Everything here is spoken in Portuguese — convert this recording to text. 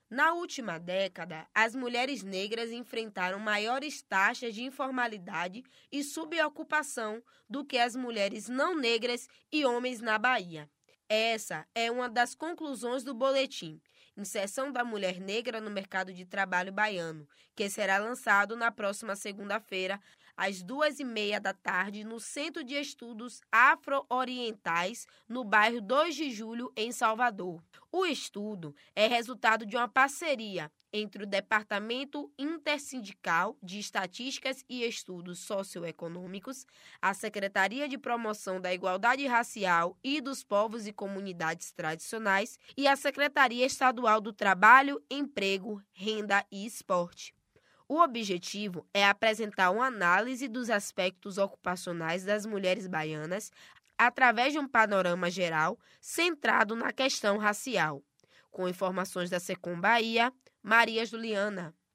Na última década, as mulheres negras enfrentaram maiores taxas de informalidade e subocupação do que as mulheres não negras e homens na Bahia. Essa é uma das conclusões do boletim Inserção da Mulher Negra no Mercado de Trabalho Baiano, que será lançado na próxima segunda-feira, às 2h30 da tarde, no Centro de Estudos Afro-Orientais, no bairro 2 de Julho, em Salvador. O estudo é resultado de uma parceria entre o Departamento Intersindical de Estatísticas e Estudos Socioeconômicos, a Secretaria de Promoção da Igualdade Racial e dos Povos e Comunidades Tradicionais e a Secretaria Estadual do Trabalho, Emprego, Renda e Esporte. O objetivo é apresentar uma análise dos aspectos ocupacionais das mulheres baianas através de um panorama geral centrado na questão racial. Com informações da Secom Bahia, Maria Juliana.